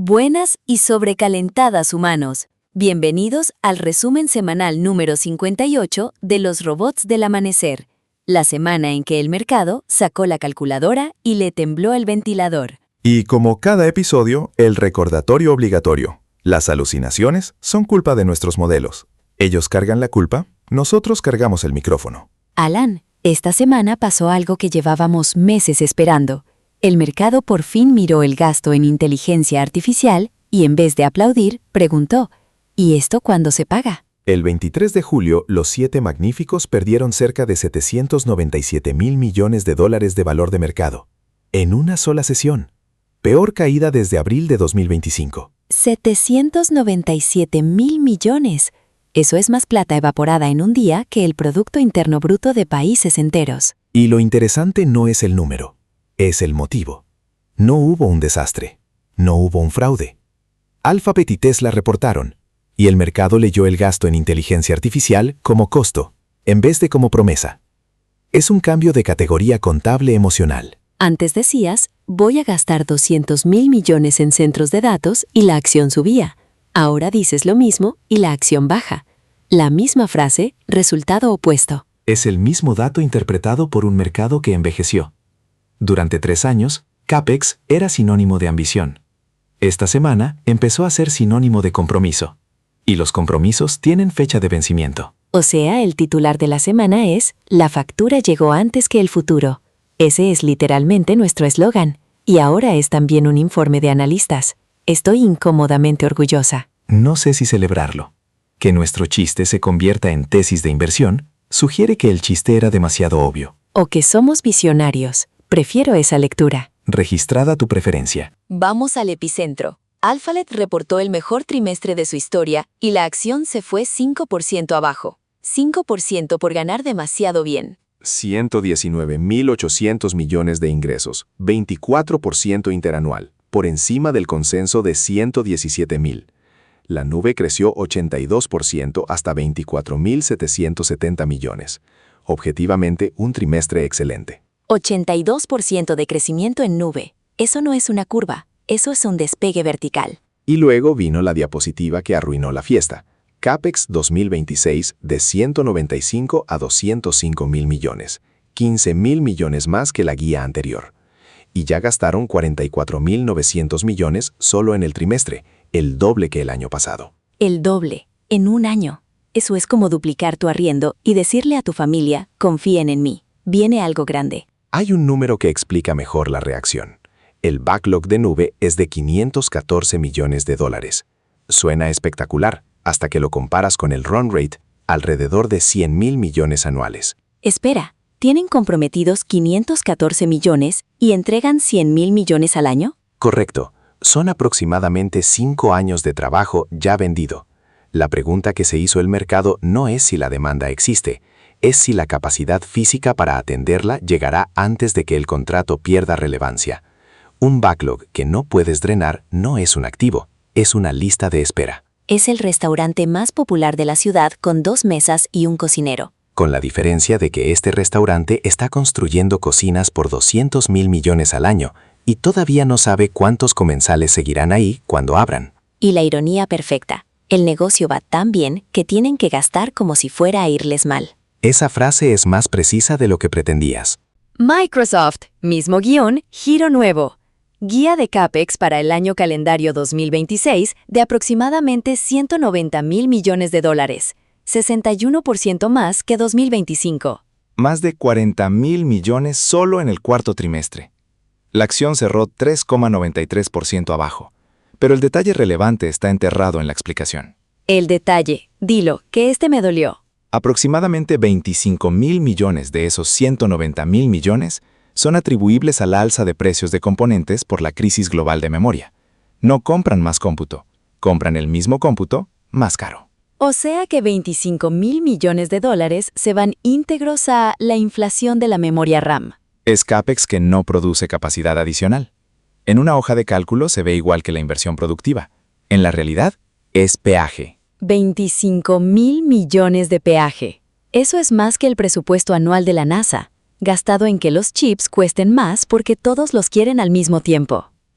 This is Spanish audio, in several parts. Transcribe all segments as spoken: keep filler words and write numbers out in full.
Buenas y sobrecalentadas humanos. Bienvenidos al resumen semanal número cincuenta y ocho de los robots del amanecer, la semana en que el mercado sacó la calculadora y le tembló el ventilador. Y como cada episodio, el recordatorio obligatorio. Las alucinaciones son culpa de nuestros modelos. Ellos cargan la culpa, nosotros cargamos el micrófono. Alan, esta semana pasó algo que llevábamos meses esperando. El mercado por fin miró el gasto en inteligencia artificial y en vez de aplaudir, preguntó, ¿y esto cuándo se paga? El veintitrés de julio, los siete magníficos perdieron cerca de setecientos noventa y siete mil millones de dólares de valor de mercado. En una sola sesión. Peor caída desde abril de dos mil veinticinco. setecientos noventa y siete mil millones. Eso es más plata evaporada en un día que el Producto Interno Bruto de países enteros. Y lo interesante no es el número. Es el motivo. No hubo un desastre. No hubo un fraude. Alphabet y Tesla reportaron, y el mercado leyó el gasto en inteligencia artificial como costo, en vez de como promesa. Es un cambio de categoría contable emocional. Antes decías, voy a gastar doscientos mil millones en centros de datos y la acción subía. Ahora dices lo mismo y la acción baja. La misma frase, resultado opuesto. Es el mismo dato interpretado por un mercado que envejeció. Durante tres años, CAPEX era sinónimo de ambición. Esta semana empezó a ser sinónimo de compromiso. Y los compromisos tienen fecha de vencimiento. O sea, el titular de la semana es, la factura llegó antes que el futuro. Ese es literalmente nuestro eslogan. Y ahora es también un informe de analistas. Estoy incómodamente orgullosa. No sé si celebrarlo. Que nuestro chiste se convierta en tesis de inversión sugiere que el chiste era demasiado obvio. O que somos visionarios. Prefiero esa lectura. Registrada tu preferencia. Vamos al epicentro. Alphabet reportó el mejor trimestre de su historia y la acción se fue cinco por ciento abajo. cinco por ciento por ganar demasiado bien. ciento diecinueve mil ochocientos millones de ingresos, veinticuatro por ciento interanual, por encima del consenso de ciento diecisiete mil. La nube creció ochenta y dos por ciento hasta veinticuatro mil setecientos setenta millones. Objetivamente, un trimestre excelente. ochenta y dos por ciento de crecimiento en nube. Eso no es una curva, eso es un despegue vertical. Y luego vino la diapositiva que arruinó la fiesta. CAPEX dos mil veintiséis de ciento noventa y cinco a doscientos cinco mil millones, quince mil millones más que la guía anterior. Y ya gastaron cuarenta y cuatro mil novecientos millones solo en el trimestre, el doble que el año pasado. El doble, en un año. Eso es como duplicar tu arriendo y decirle a tu familia, confíen en mí, viene algo grande. Hay un número que explica mejor la reacción. El backlog de nube es de quinientos catorce millones de dólares. Suena espectacular, hasta que lo comparas con el run rate, alrededor de cien mil millones anuales. Espera, ¿tienen comprometidos quinientos catorce millones y entregan cien mil millones al año? Correcto. Son aproximadamente cinco años de trabajo ya vendido. La pregunta que se hizo el mercado no es si la demanda existe, es si la capacidad física para atenderla llegará antes de que el contrato pierda relevancia. Un backlog que no puedes drenar no es un activo, es una lista de espera. Es el restaurante más popular de la ciudad con dos mesas y un cocinero. Con la diferencia de que este restaurante está construyendo cocinas por doscientos mil millones al año y todavía no sabe cuántos comensales seguirán ahí cuando abran. Y la ironía perfecta. El negocio va tan bien que tienen que gastar como si fuera a irles mal. Esa frase es más precisa de lo que pretendías. Microsoft, mismo guión, giro nuevo. Guía de CAPEX para el año calendario dos mil veintiséis de aproximadamente ciento noventa mil millones de dólares, sesenta y uno por ciento más que dos mil veinticinco. Más de cuarenta mil millones solo en el cuarto trimestre. La acción cerró tres coma noventa y tres por ciento abajo, pero el detalle relevante está enterrado en la explicación. El detalle, dilo, que este me dolió. Aproximadamente veinticinco mil millones de esos ciento noventa mil millones son atribuibles a la alza de precios de componentes por la crisis global de memoria. No compran más cómputo, compran el mismo cómputo más caro. O sea que veinticinco mil millones de dólares se van íntegros a la inflación de la memoria RAM. Es CAPEX que no produce capacidad adicional. En una hoja de cálculo se ve igual que la inversión productiva. En la realidad, es peaje. veinticinco mil millones de peaje. Eso es más que el presupuesto anual de la NASA, gastado en que los chips cuesten más porque todos los quieren al mismo tiempo.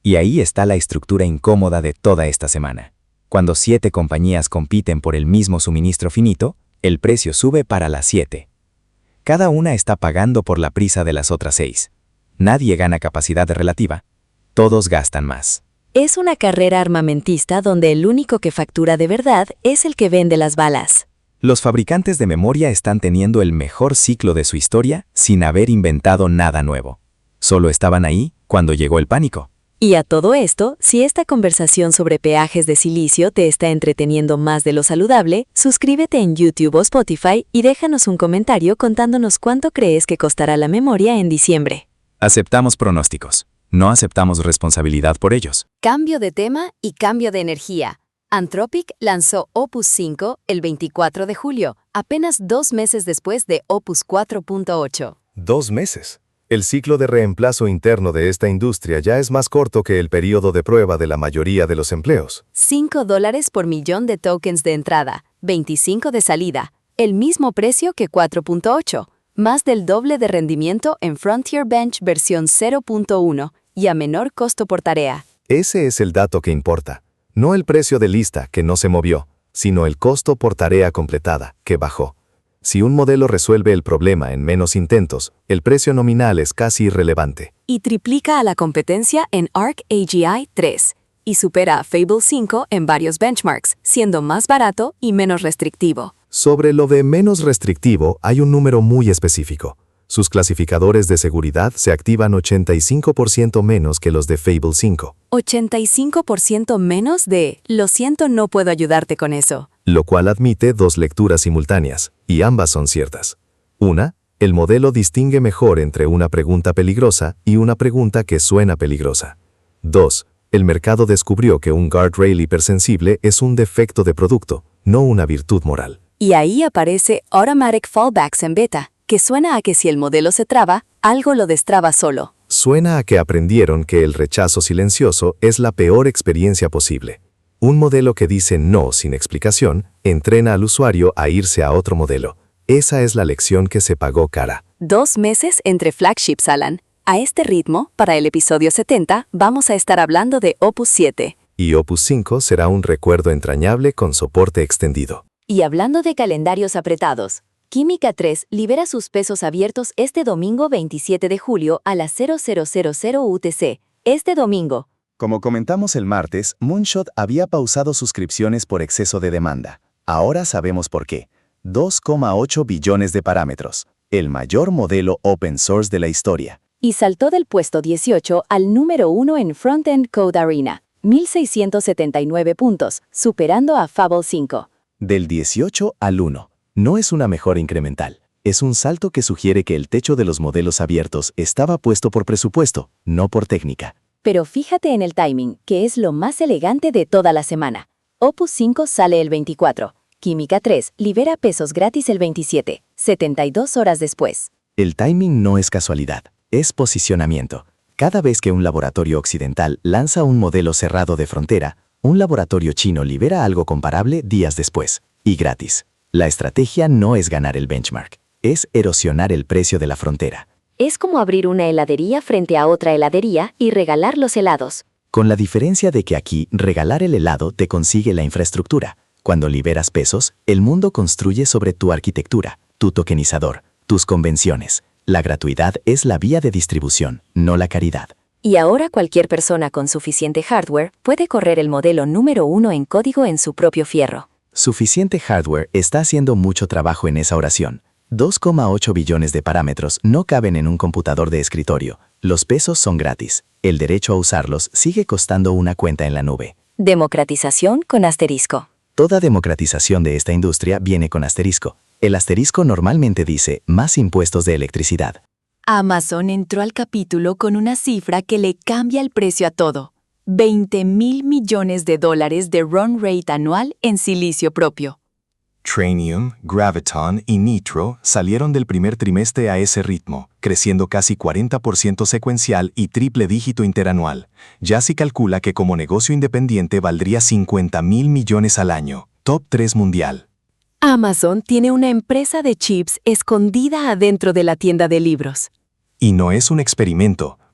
Y ahí está la estructura incómoda de toda esta semana. Cuando siete compañías compiten por el mismo suministro finito, el precio sube para las siete. Cada una está pagando por la prisa de las otras seis. Nadie gana capacidad relativa. Todos gastan más. Es una carrera armamentista donde el único que factura de verdad es el que vende las balas. Los fabricantes de memoria están teniendo el mejor ciclo de su historia sin haber inventado nada nuevo. Solo estaban ahí cuando llegó el pánico. Y a todo esto, si esta conversación sobre peajes de silicio te está entreteniendo más de lo saludable, suscríbete en YouTube o Spotify y déjanos un comentario contándonos cuánto crees que costará la memoria en diciembre. Aceptamos pronósticos. No aceptamos responsabilidad por ellos. Cambio de tema y cambio de energía. Anthropic lanzó Opus cinco el veinticuatro de julio, apenas dos meses después de Opus cuatro punto ocho. Dos meses. El ciclo de reemplazo interno de esta industria ya es más corto que el periodo de prueba de la mayoría de los empleos. cinco dólares por millón de tokens de entrada, veinticinco de salida, el mismo precio que cuatro punto ocho, más del doble de rendimiento en Frontier Bench versión cero punto uno y a menor costo por tarea. Ese es el dato que importa. No el precio de lista, que no se movió, sino el costo por tarea completada, que bajó. Si un modelo resuelve el problema en menos intentos, el precio nominal es casi irrelevante. Y triplica a la competencia en Arc A G I tres, y supera a Fable cinco en varios benchmarks, siendo más barato y menos restrictivo. Sobre lo de menos restrictivo, hay un número muy específico. Sus clasificadores de seguridad se activan ochenta y cinco por ciento menos que los de Fable cinco. ochenta y cinco por ciento menos de «lo siento, no puedo ayudarte con eso». Lo cual admite dos lecturas simultáneas, y ambas son ciertas. Una, el modelo distingue mejor entre una pregunta peligrosa y una pregunta que suena peligrosa. Dos, el mercado descubrió que un guardrail hipersensible es un defecto de producto, no una virtud moral. Y ahí aparece Automatic Fallbacks en beta, que suena a que si el modelo se traba, algo lo destraba solo. Suena a que aprendieron que el rechazo silencioso es la peor experiencia posible. Un modelo que dice no sin explicación entrena al usuario a irse a otro modelo. Esa es la lección que se pagó cara. Dos meses entre flagships, Alan. A este ritmo, para el episodio setenta, vamos a estar hablando de Opus siete. Y Opus cinco será un recuerdo entrañable con soporte extendido. Y hablando de calendarios apretados, Química tres libera sus pesos abiertos este domingo veintisiete de julio a las cero cero cero cero U T C. Este domingo. Como comentamos el martes, Moonshot había pausado suscripciones por exceso de demanda. Ahora sabemos por qué. dos coma ocho billones de parámetros. El mayor modelo open source de la historia. Y saltó del puesto dieciocho al número uno en Frontend Code Arena. mil seiscientos setenta y nueve puntos, superando a Fable cinco. Del dieciocho al uno. No es una mejora incremental. Es un salto que sugiere que el techo de los modelos abiertos estaba puesto por presupuesto, no por técnica. Pero fíjate en el timing, que es lo más elegante de toda la semana. Opus cinco sale el veinticuatro. Química tres libera pesos gratis el veintisiete, setenta y dos horas después. El timing no es casualidad, es posicionamiento. Cada vez que un laboratorio occidental lanza un modelo cerrado de frontera, un laboratorio chino libera algo comparable días después, y gratis. La estrategia no es ganar el benchmark, es erosionar el precio de la frontera. Es como abrir una heladería frente a otra heladería y regalar los helados. Con la diferencia de que aquí regalar el helado te consigue la infraestructura. Cuando liberas pesos, el mundo construye sobre tu arquitectura, tu tokenizador, tus convenciones. La gratuidad es la vía de distribución, no la caridad. Y ahora cualquier persona con suficiente hardware puede correr el modelo número uno en código en su propio fierro. Suficiente hardware está haciendo mucho trabajo en esa oración. dos coma ocho billones de parámetros no caben en un computador de escritorio. Los pesos son gratis. El derecho a usarlos sigue costando una cuenta en la nube. Democratización con asterisco. Toda democratización de esta industria viene con asterisco. El asterisco normalmente dice más impuestos de electricidad. Amazon entró al capítulo con una cifra que le cambia el precio a todo. veinte mil millones de dólares de run rate anual en silicio propio. Trainium, Graviton y Nitro salieron del primer trimestre a ese ritmo, creciendo casi cuarenta por ciento secuencial y triple dígito interanual. Ya se calcula que como negocio independiente valdría cincuenta mil millones al año, top tres mundial. Amazon tiene una empresa de chips escondida adentro de la tienda de libros. Y no es un experimento.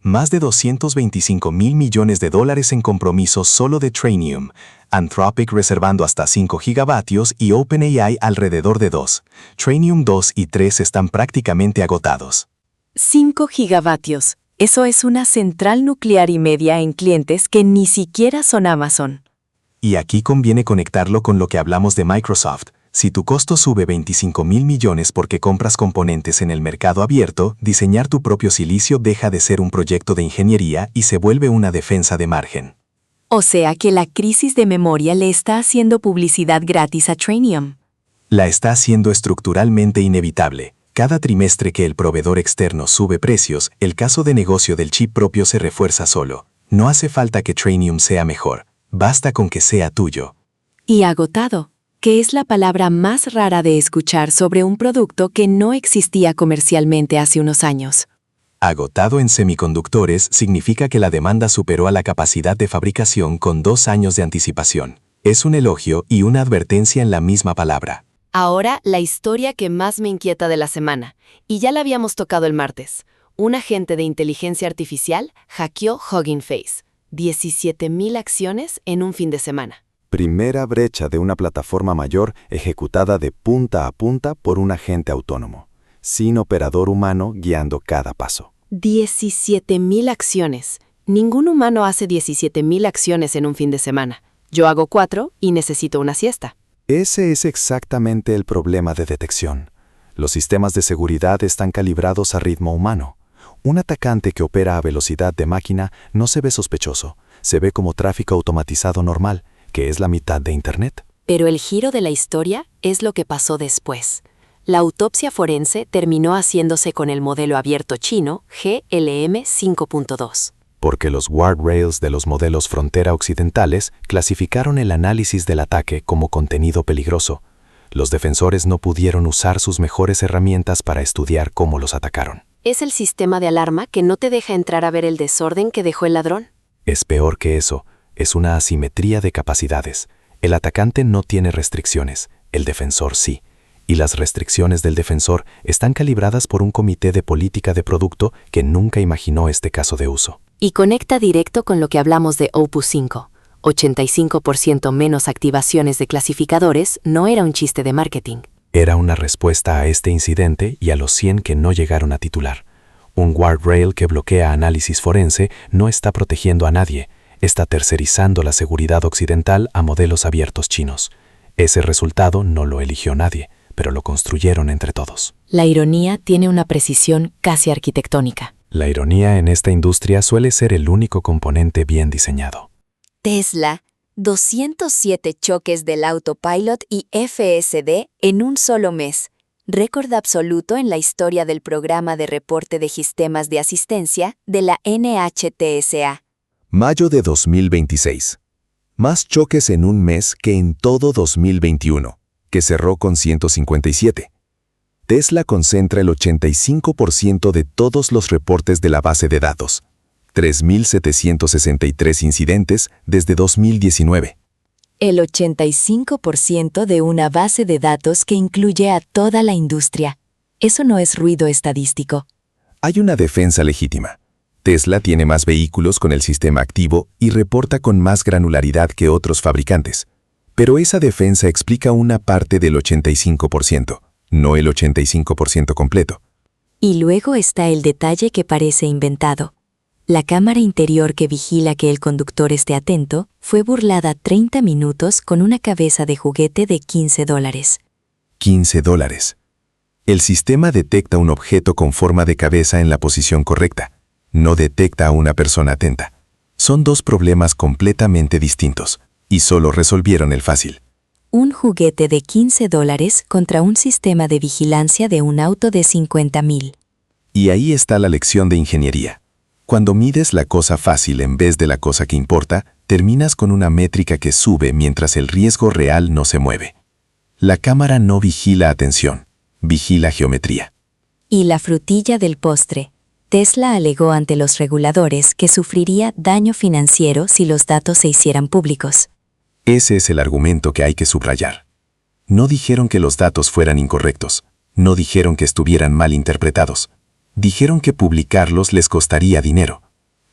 más de doscientos veinticinco mil millones de dólares en compromisos solo de Trainium, Anthropic reservando hasta cinco gigavatios y OpenAI alrededor de dos. Trainium dos y tres están prácticamente agotados. cinco gigavatios. Eso es una central nuclear y media en clientes que ni siquiera son Amazon. Y aquí conviene conectarlo con lo que hablamos de Microsoft. Si tu costo sube veinticinco mil millones porque compras componentes en el mercado abierto, diseñar tu propio silicio deja de ser un proyecto de ingeniería y se vuelve una defensa de margen. O sea que la crisis de memoria le está haciendo publicidad gratis a Trainium. La está haciendo estructuralmente inevitable. Cada trimestre que el proveedor externo sube precios, el caso de negocio del chip propio se refuerza solo. No hace falta que Trainium sea mejor, basta con que sea tuyo. Y agotado, que es la palabra más rara de escuchar sobre un producto que no existía comercialmente hace unos años. Agotado en semiconductores significa que la demanda superó a la capacidad de fabricación con dos años de anticipación. Es un elogio y una advertencia en la misma palabra. Ahora, la historia que más me inquieta de la semana, y ya la habíamos tocado el martes. Un agente de inteligencia artificial hackeó Hugging Face. diecisiete mil acciones en un fin de semana. Primera brecha de una plataforma mayor ejecutada de punta a punta por un agente autónomo, sin operador humano guiando cada paso. diecisiete mil acciones. Ningún humano hace diecisiete mil acciones en un fin de semana. Yo hago cuatro y necesito una siesta. Ese es exactamente el problema de detección. Los sistemas de seguridad están calibrados a ritmo humano. Un atacante que opera a velocidad de máquina no se ve sospechoso, se ve como tráfico automatizado normal, que es la mitad de Internet. Pero el giro de la historia es lo que pasó después. La autopsia forense terminó haciéndose con el modelo abierto chino G L M cinco punto dos. Porque los guardrails de los modelos frontera occidentales clasificaron el análisis del ataque como contenido peligroso. Los defensores no pudieron usar sus mejores herramientas para estudiar cómo los atacaron. ¿Es el sistema de alarma que no te deja entrar a ver el desorden que dejó el ladrón? Es peor que eso. Es una asimetría de capacidades. El atacante no tiene restricciones, el defensor sí. Y las restricciones del defensor están calibradas por un comité de política de producto que nunca imaginó este caso de uso. Y conecta directo con lo que hablamos de Opus cinco. ochenta y cinco por ciento menos activaciones de clasificadores no era un chiste de marketing. Era una respuesta a este incidente y a los cien que no llegaron a titular. Un guardrail que bloquea análisis forense no está protegiendo a nadie. Está tercerizando la seguridad occidental a modelos abiertos chinos. Ese resultado no lo eligió nadie, pero lo construyeron entre todos. La ironía tiene una precisión casi arquitectónica. La ironía en esta industria suele ser el único componente bien diseñado. Tesla, doscientos siete choques del autopilot y F S D en un solo mes. Récord absoluto en la historia del programa de reporte de sistemas de asistencia de la N H T S A. Mayo de dos mil veintiséis. Más choques en un mes que en todo dos mil veintiuno, que cerró con ciento cincuenta y siete. Tesla concentra el ochenta y cinco por ciento de todos los reportes de la base de datos. tres mil setecientos sesenta y tres incidentes desde dos mil diecinueve. El ochenta y cinco por ciento de una base de datos que incluye a toda la industria. Eso no es ruido estadístico. Hay una defensa legítima. Tesla tiene más vehículos con el sistema activo y reporta con más granularidad que otros fabricantes. Pero esa defensa explica una parte del ochenta y cinco por ciento, no el ochenta y cinco por ciento completo. Y luego está el detalle que parece inventado. La cámara interior que vigila que el conductor esté atento fue burlada treinta minutos con una cabeza de juguete de quince dólares. quince dólares. El sistema detecta un objeto con forma de cabeza en la posición correcta. No detecta a una persona atenta. Son dos problemas completamente distintos, y solo resolvieron el fácil. Un juguete de quince dólares contra un sistema de vigilancia de un auto de cincuenta mil. Y ahí está la lección de ingeniería. Cuando mides la cosa fácil en vez de la cosa que importa, terminas con una métrica que sube mientras el riesgo real no se mueve. La cámara no vigila atención, vigila geometría. Y la frutilla del postre. Tesla alegó ante los reguladores que sufriría daño financiero si los datos se hicieran públicos. Ese es el argumento que hay que subrayar. No dijeron que los datos fueran incorrectos, no dijeron que estuvieran mal interpretados. Dijeron que publicarlos les costaría dinero.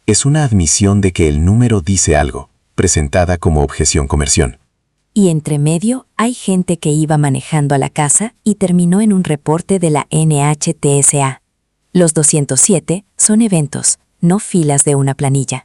Es una admisión de que el número dice algo, presentada como objeción comercial. Y entre medio hay gente que iba manejando a la casa y terminó en un reporte de la N H T S A. Los doscientos siete son eventos, no filas de una planilla.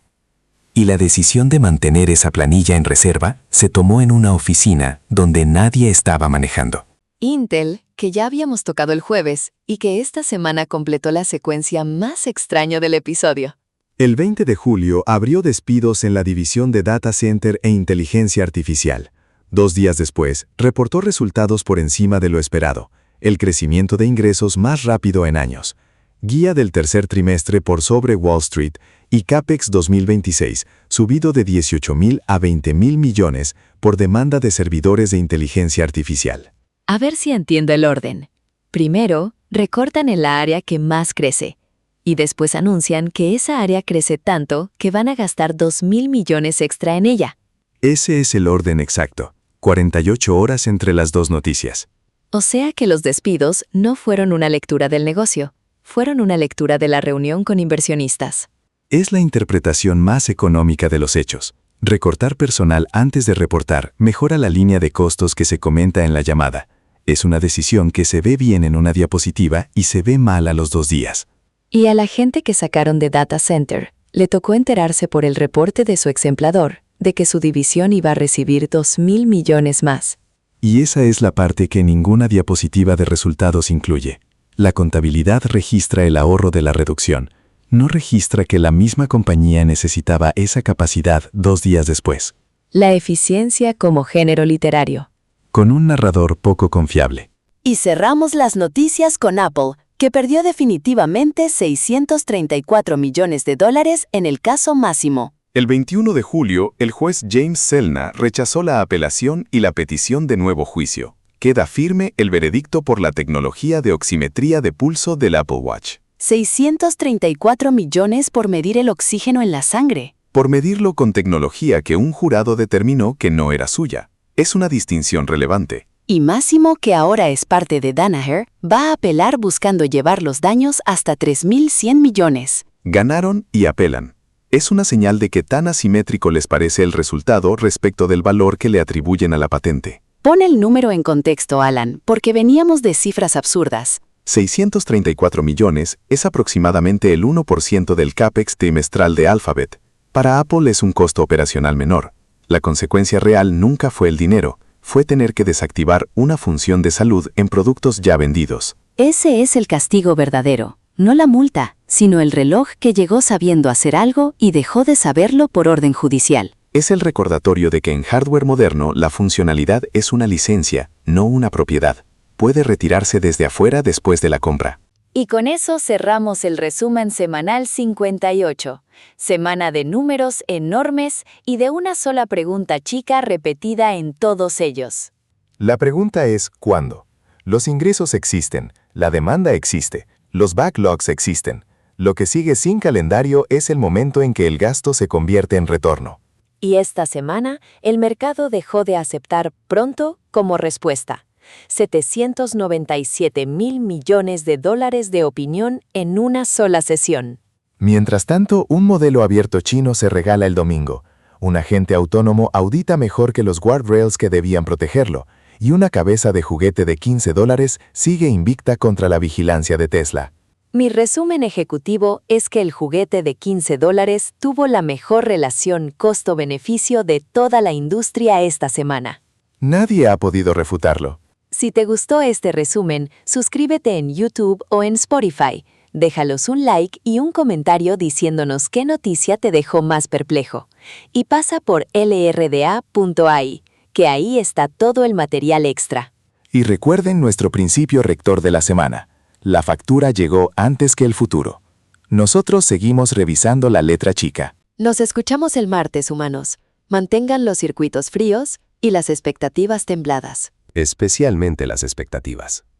Y la decisión de mantener esa planilla en reserva se tomó en una oficina donde nadie estaba manejando. Intel, que ya habíamos tocado el jueves y que esta semana completó la secuencia más extraña del episodio. El veinte de julio abrió despidos en la división de Data Center e Inteligencia Artificial. Dos días después, reportó resultados por encima de lo esperado, el crecimiento de ingresos más rápido en años. Guía del tercer trimestre por sobre Wall Street y CAPEX dos mil veintiséis, subido de dieciocho mil a veinte mil millones por demanda de servidores de inteligencia artificial. A ver si entiendo el orden. Primero, recortan en la área que más crece. Y después anuncian que esa área crece tanto que van a gastar dos mil millones extra en ella. Ese es el orden exacto. cuarenta y ocho horas entre las dos noticias. O sea que los despidos no fueron una lectura del negocio, fueron una lectura de la reunión con inversionistas. Es la interpretación más económica de los hechos. Recortar personal antes de reportar mejora la línea de costos que se comenta en la llamada. Es una decisión que se ve bien en una diapositiva y se ve mal a los dos días. Y a la gente que sacaron de Data Center, le tocó enterarse por el reporte de su exemplador de que su división iba a recibir dos mil millones más. Y esa es la parte que ninguna diapositiva de resultados incluye. La contabilidad registra el ahorro de la reducción. No registra que la misma compañía necesitaba esa capacidad dos días después. La eficiencia como género literario. Con un narrador poco confiable. Y cerramos las noticias con Apple, que perdió definitivamente seiscientos treinta y cuatro millones de dólares en el caso Máximo. El veintiuno de julio, el juez James Selna rechazó la apelación y la petición de nuevo juicio. Queda firme el veredicto por la tecnología de oximetría de pulso del Apple Watch. seiscientos treinta y cuatro millones por medir el oxígeno en la sangre. Por medirlo con tecnología que un jurado determinó que no era suya. Es una distinción relevante. Y Máximo, que ahora es parte de Danaher, va a apelar buscando llevar los daños hasta tres mil cien millones. Ganaron y apelan. Es una señal de que tan asimétrico les parece el resultado respecto del valor que le atribuyen a la patente. Pon el número en contexto, Alan, porque veníamos de cifras absurdas. seiscientos treinta y cuatro millones es aproximadamente el uno por ciento del CAPEX trimestral de Alphabet. Para Apple es un costo operacional menor. La consecuencia real nunca fue el dinero, fue tener que desactivar una función de salud en productos ya vendidos. Ese es el castigo verdadero, no la multa, sino el reloj que llegó sabiendo hacer algo y dejó de saberlo por orden judicial. Es el recordatorio de que en hardware moderno la funcionalidad es una licencia, no una propiedad. Puede retirarse desde afuera después de la compra. Y con eso cerramos el resumen semanal cincuenta y ocho. Semana de números enormes y de una sola pregunta chica repetida en todos ellos. La pregunta es ¿cuándo? Los ingresos existen, la demanda existe, los backlogs existen. Lo que sigue sin calendario es el momento en que el gasto se convierte en retorno. Y esta semana, el mercado dejó de aceptar pronto como respuesta. setecientos noventa y siete mil millones de dólares de opinión en una sola sesión. Mientras tanto, un modelo abierto chino se regala el domingo. Un agente autónomo audita mejor que los guardrails que debían protegerlo, y una cabeza de juguete de quince dólares sigue invicta contra la vigilancia de Tesla. Mi resumen ejecutivo es que el juguete de quince dólares tuvo la mejor relación costo-beneficio de toda la industria esta semana. Nadie ha podido refutarlo. Si te gustó este resumen, suscríbete en YouTube o en Spotify. Déjalos un like y un comentario diciéndonos qué noticia te dejó más perplejo. Y pasa por L R D A punto A I, que ahí está todo el material extra. Y recuerden nuestro principio rector de la semana. La factura llegó antes que el futuro. Nosotros seguimos revisando la letra chica. Nos escuchamos el martes, humanos. Mantengan los circuitos fríos y las expectativas tembladas. Especialmente las expectativas.